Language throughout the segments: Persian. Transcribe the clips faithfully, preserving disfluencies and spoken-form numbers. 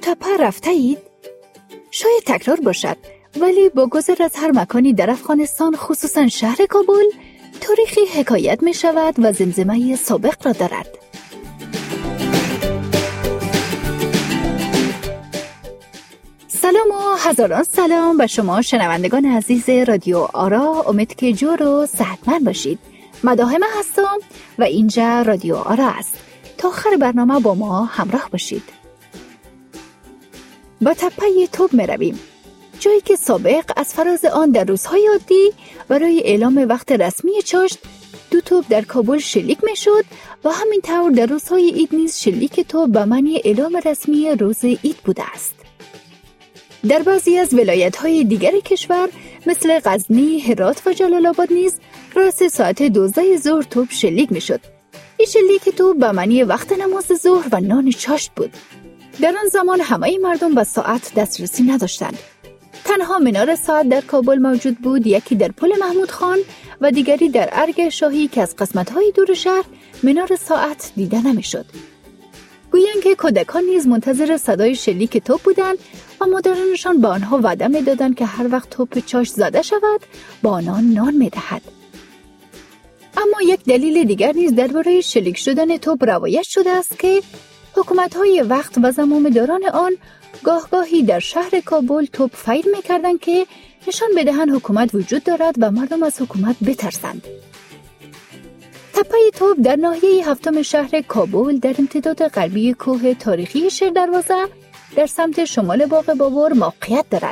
تپه رفته اید؟ شاید تکرار باشد، ولی با گذر از هر مکانی در افغانستان، خصوصا شهر کابل، تاریخی حکایت می شود و زمزمه سابق را دارد. سلام و هزاران سلام به شما شنوندگان عزیز رادیو آرا. امید که جور و صحتمند باشید. مداحم هستم و اینجا رادیو آرا است. تا آخر برنامه با ما همراه باشید. با تپه توپ می رویم، جایی که سابق از فراز آن در روزهای عادی برای اعلام وقت رسمی چاشت دو توپ در کابل شلیک می شد و همینطور در روزهای عید نیز شلیک توپ به معنی اعلام رسمی روز عید بوده است. در بعضی از ولایت‌های دیگر کشور مثل غزنی، هرات و جلال آباد نیز راست ساعت دوازده ظهر توپ شلیک می‌شد. این شلیک توپ به معنی وقت نماز ظهر و نان چاشت بود. در آن زمان همه مردم به ساعت دسترسی نداشتند. تنها منار ساعت در کابل موجود بود، یکی در پل محمود خان و دیگری در ارگ شاهی که از قسمت‌های دور شهر منار ساعت دیده نمی‌شد. گویند که کودکان نیز منتظر صدای شلیک توپ بودند و مادرانشان به آنها وعده می‌دادند که هر وقت توپ چاشت زده شود با آنان نان می‌دهد. اما یک دلیل دیگر نیز درباره شلیک شدن توپ روایت شده است که حکومت‌های وقت و زمامداران آن گاه گاهی در شهر کابل توپ فیر می‌کردند که نشان بدهند حکومت وجود دارد و مردم از حکومت بترسند. تپه توپ در ناحیه هفتم شهر کابل در امتداد غربی کوه تاریخی شیر دروازه در سمت شمال باغ بابر موقعیت دارد.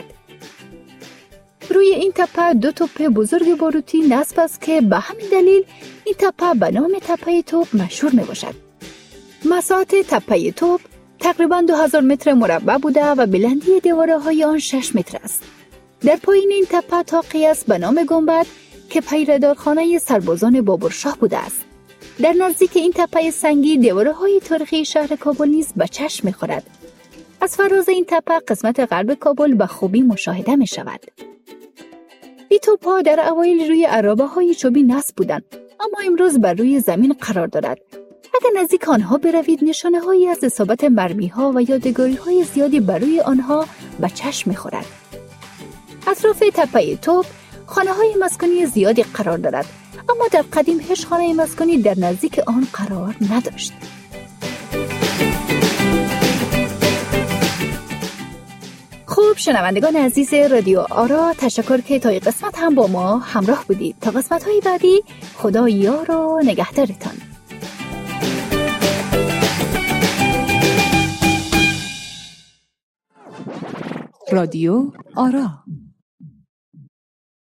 روی این تپه دو توپ بزرگ باروتی نصب است که به همین دلیل این تپه به نام تپه توپ مشهور می باشد. مساحت تپه توپ تقریباً دو هزار متر مربع بوده و بلندی دیواره های آن شش متر است. در پایین این تپه طاقی است به نام گنبد که پیردارخانه سربازان بابرشاه بوده است. در نزدیک این تپه سنگی دیواره های تاریخی شهر کابل نیز به چشم می خورد. از فراز این تپه قسمت غرب کابل به خوبی مشاهده می شود. این توپ‌ها در اوایل روی عرابه های چوبی نصب بودند، اما امروز بر روی زمین قرار دارد. اگر نزدیک آنها بروید نشانه هایی از اصابت مرمی ها و یادگاری های زیادی بر روی آنها به چشم می خورد. اطراف تپه توپ خانه های مسکونی زیادی قرار دارد، اما در قدیم هیچ خانه مسکونی در نزدیک آن قرار نداشت. خوب شنوندگان عزیز رادیو آرا، تشکر که تا این قسمت هم با ما همراه بودید. تا قسمت های بعدی خدا یار و نگهدارتان. رادیو آرا.